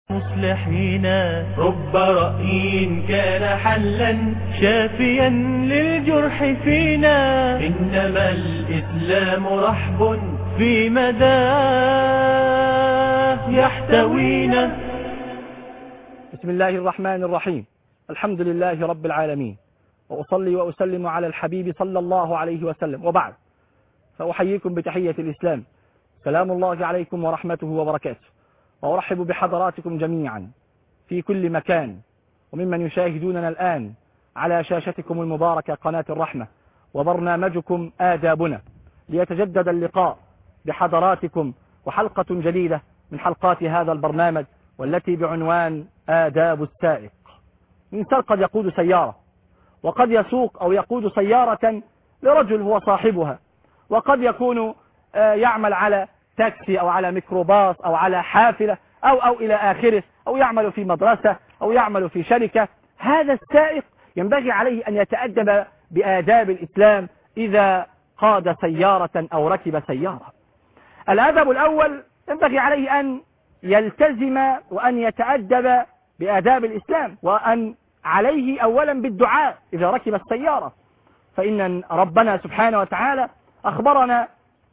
مصلحين رب رأي كان حلا شافيا للجرح فينا إنما الإسلام رحب في مداه يحتوينا. بسم الله الرحمن الرحيم. الحمد لله رب العالمين، وأصلي وأسلم على الحبيب صلى الله عليه وسلم، وبعد فأحييكم بتحية الإسلام، سلام الله عليكم ورحمته وبركاته، وأرحب بحضراتكم جميعا في كل مكان وممن يشاهدوننا الآن على شاشتكم المباركة قناة الرحمة وبرنامجكم آدابنا، ليتجدد اللقاء بحضراتكم وحلقة جديدة من حلقات هذا البرنامج، والتي بعنوان آداب السائق. الإنسان قد يقود سيارة، وقد يسوق أو يقود سيارة لرجل هو صاحبها، وقد يكون يعمل على تاكسي أو على ميكروباص أو على حافلة أو إلى آخره، أو يعمل في مدرسة أو يعمل في شركة. هذا السائق ينبغي عليه أن يتأدب بآداب الإسلام إذا قاد سيارة أو ركب سيارة. الأدب الأول ينبغي عليه أن يلتزم وأن يتأدب بآداب الإسلام، وأن عليه أولا بالدعاء إذا ركب السيارة، فإن ربنا سبحانه وتعالى أخبرنا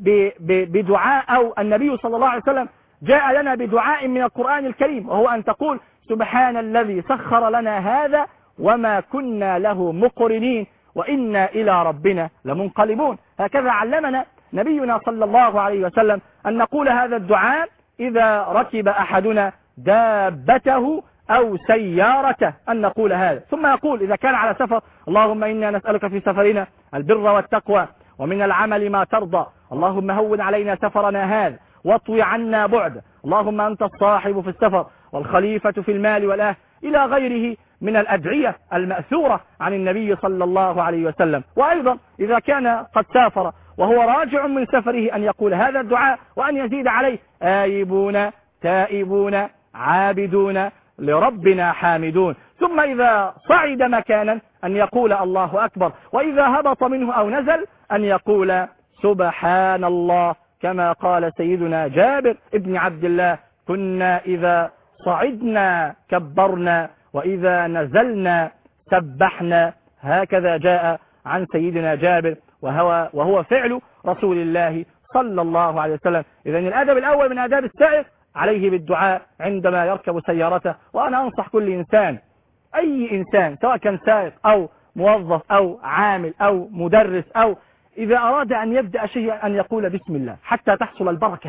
بدعاء، أو النبي صلى الله عليه وسلم جاء لنا بدعاء من القرآن الكريم، وهو أن تقول سبحان الذي سخر لنا هذا وما كنا له مقرنين وإنا إلى ربنا لمنقلبون. هكذا علمنا نبينا صلى الله عليه وسلم أن نقول هذا الدعاء إذا ركب أحدنا دابته أو سيارته، أن نقول هذا. ثم يقول إذا كان على سفر: اللهم إنا نسألك في سفرنا البر والتقوى ومن العمل ما ترضى، اللهم هون علينا سفرنا هذا واطوي عنا بعد، اللهم أنت الصاحب في السفر والخليفة في المال والأهل، إلى غيره من الأدعية المأثورة عن النبي صلى الله عليه وسلم. وأيضا إذا كان قد سافر وهو راجع من سفره أن يقول هذا الدعاء، وأن يزيد عليه: آيبون تائبون عابدون لربنا حامدون. ثم إذا صعد مكانا أن يقول الله أكبر، وإذا هبط منه أو نزل أن يقول سبحان الله، كما قال سيدنا جابر ابن عبد الله: كنا إذا صعدنا كبرنا وإذا نزلنا سبحنا. هكذا جاء عن سيدنا جابر، وهو فعل رسول الله صلى الله عليه وسلم. إذن الأدب الأول من آداب السائق عليه بالدعاء عندما يركب سيارته. وأنا أنصح كل إنسان، أي إنسان، سواء كان سائق أو موظف أو عامل أو مدرس، أو إذا أراد أن يبدأ شيئا أن يقول بسم الله حتى تحصل البركة.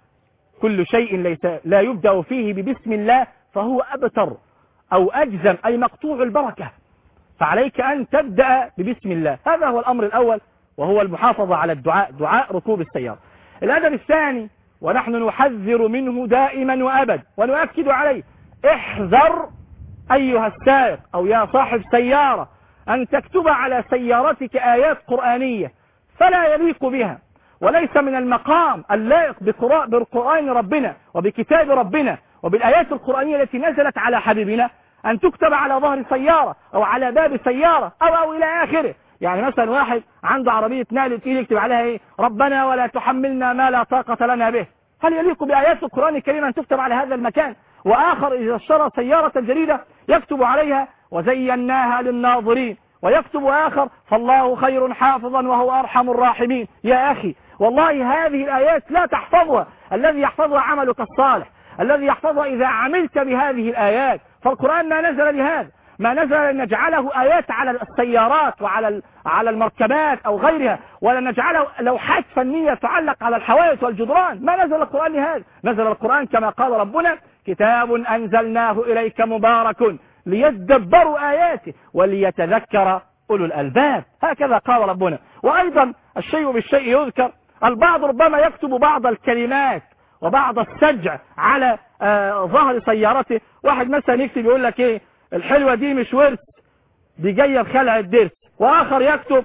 كل شيء لا يبدأ فيه ببسم الله فهو أبتر أو أجزم، أي مقطوع البركة، فعليك أن تبدأ ببسم الله. هذا هو الأمر الأول، وهو المحافظة على الدعاء، دعاء ركوب السيارة. الأدب الثاني، ونحن نحذر منه دائما وأبد ونؤكد عليه: احذر أيها السائق أو يا صاحب سيارة أن تكتب على سيارتك آيات قرآنية فلا يليق بها، وليس من المقام اللائق بقرآن ربنا وبكتاب ربنا وبالآيات القرآنية التي نزلت على حبيبنا أن تكتب على ظهر سيارة أو على باب سيارة أو إلى آخره. يعني مثلا واحد عنده عربية نقل تقيل يكتب عليها إيه؟ ربنا ولا تحملنا ما لا طاقة لنا به. هل يليق بآيات القرآن الكريم أن تكتب على هذا المكان؟ وآخر إذا اشترى سيارة جديدة يكتب عليها وزيناها للناظرين، ويكتب آخر فالله خير حافظا وهو أرحم الراحمين. يا أخي والله هذه الآيات لا تحفظها، الذي يحفظها عملك الصالح، الذي يحفظها إذا عملت بهذه الآيات. فالقرآن ما نزل لهذا، ما نزل أن نجعله آيات على السيارات وعلى المركبات أو غيرها، ولا نجعله لوحات فنية تعلق على الحوائط والجدران. ما نزل القرآن لهذا، نزل القرآن كما قال ربنا: كتاب أنزلناه إليك مبارك ليدبروا آياته وليتذكر أولو الألباب. هكذا قال ربنا. وأيضا الشيء بالشيء يذكر، البعض ربما يكتب بعض الكلمات وبعض السجع على ظهر سيارته. واحد مثلا يكتب يقول لك ايه: الحلوة دي مش ورث، دي جاية بخلع الدرس. وآخر يكتب: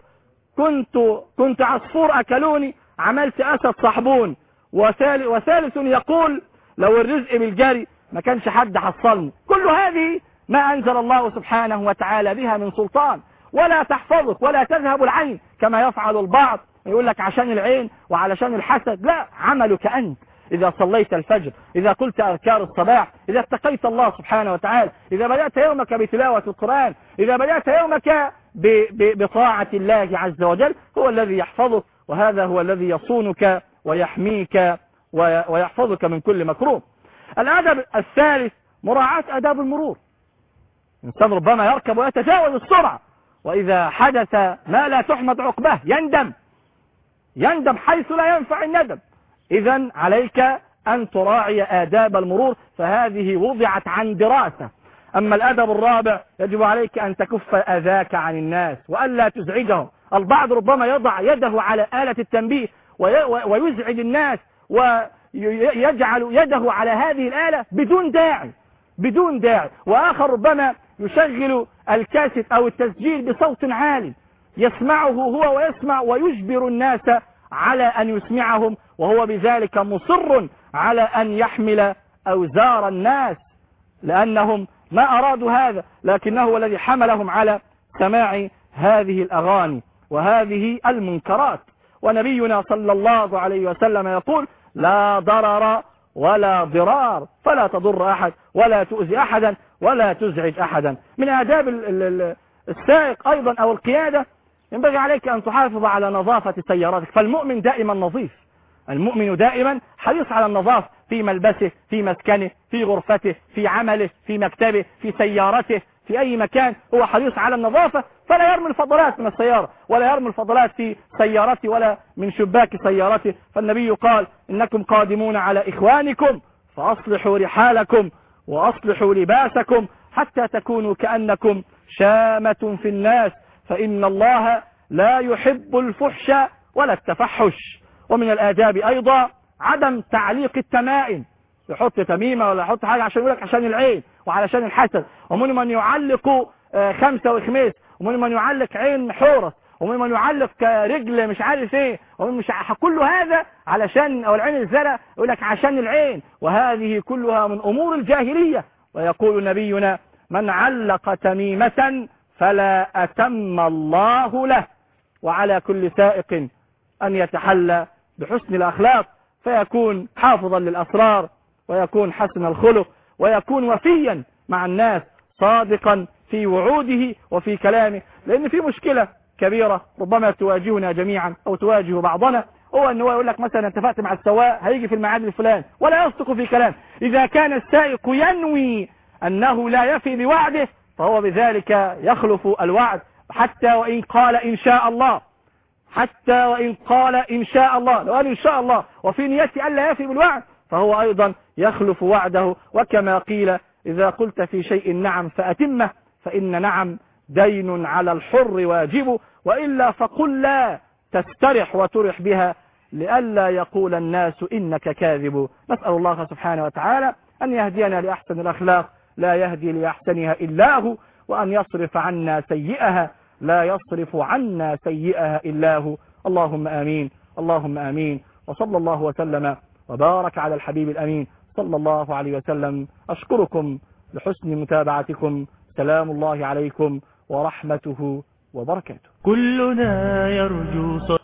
كنت عصفور أكلوني عملت أسد صاحبون. وثالث يقول: لو الرزق بالجري ما كانش حد حصلني. كل هذه ما أنزل الله سبحانه وتعالى بها من سلطان، ولا تحفظك ولا تذهب العين كما يفعل البعض، يقول لك عشان العين وعلشان الحسد. لا، عملك أنت. إذا صليت الفجر، إذا قلت أذكار الصباح، إذا اتقيت الله سبحانه وتعالى، إذا بدأت يومك بتلاوة القرآن، إذا بدأت يومك بطاعة الله عز وجل، هو الذي يحفظك، وهذا هو الذي يصونك ويحميك ويحفظك من كل مكروه. الأدب الثالث مراعاة آداب المرور. الإنسان ربما يركب ويتجاوز السرعة، وإذا حدث ما لا تحمد عقباه يندم حيث لا ينفع الندم. إذن عليك أن تراعي آداب المرور، فهذه وضعت عن دراسة. أما الأدب الرابع يجب عليك أن تكف أذاك عن الناس وألا تزعجهم. البعض ربما يضع يده على آلة التنبيه ويزعج الناس ويجعل يده على هذه الآلة بدون داعي، وآخر ربما يشغل الكاسيت أو التسجيل بصوت عالي يسمعه هو ويسمع ويجبر الناس على أن يسمعهم، وهو بذلك مصر على أن يحمل أوزار الناس، لأنهم ما أرادوا هذا، لكنه هو الذي حملهم على سماع هذه الأغاني وهذه المنكرات. ونبينا صلى الله عليه وسلم يقول: لا ضرر ولا ضرار، فلا تضر أحد ولا تؤذي أحدا ولا تزعج أحدا. من آداب السائق أيضا أو القيادة ينبغي عليك أن تحافظ على نظافة سيارتك، فالمؤمن دائما نظيف، المؤمن دائما حريص على النظافة في ملبسه، في مسكنه، في غرفته، في عمله، في مكتبه، في سيارته، في أي مكان هو حريص على النظافة، فلا يرمي الفضلات من السيارة ولا يرمي الفضلات في سيارته ولا من شباك سيارته. فالنبي قال: إنكم قادمون على إخوانكم فأصلحوا رحالكم وأصلحوا لباسكم حتى تكونوا كأنكم شامة في الناس، فإن الله لا يحب الفحش ولا التفحش. ومن الآداب أيضا عدم تعليق التمائم، يحط تميمة ولا يحط حاجة عشان يقولك عشان العين وعلشان الحسد. ومن من يعلق خمسة وخميس، ومن من يعلق عين حورس، ومن من يعلق رجل مش عارف ايه، ومن مش كل هذا علشان او العين الزرق يقولك عشان العين، وهذه كلها من أمور الجاهلية. ويقول نبينا: من علق تميمة فلا أتم الله له. وعلى كل سائق أن يتحلى بحسن الأخلاق، فيكون حافظا للأسرار، ويكون حسن الخلق، ويكون وفيا مع الناس، صادقا في وعوده وفي كلامه. لأن في مشكلة كبيرة ربما تواجهنا جميعا أو تواجه بعضنا، هو أنه يقول لك مثلا اتفقت مع السواق هيجي في الميعاد الفلاني ولا يصدق في كلام. إذا كان السائق ينوي أنه لا يفي بوعده فهو بذلك يخلف الوعد، حتى وإن قال إن شاء الله، حتى وإن قال إن شاء الله، لو قال إن شاء الله وفي نيته ألا يفي بالوعد فهو أيضا يخلف وعده. وكما قيل: إذا قلت في شيء نعم فأتمه، فإن نعم دين على الحر واجب، وإلا فقل لا تسترح وترح بها لئلا يقول الناس إنك كاذب. نسأل الله سبحانه وتعالى أن يهدينا لأحسن الأخلاق لا يهدي لأحسنها إلا هو، وأن يصرف عنا سيئها لا يصرف عنا سيئها إلا هو. اللهم آمين، اللهم آمين. وصلى الله وسلم وبارك على الحبيب الأمين صلى الله عليه وسلم. أشكركم لحسن متابعتكم. سلام الله عليكم ورحمته وبركاته. كلنا يرجو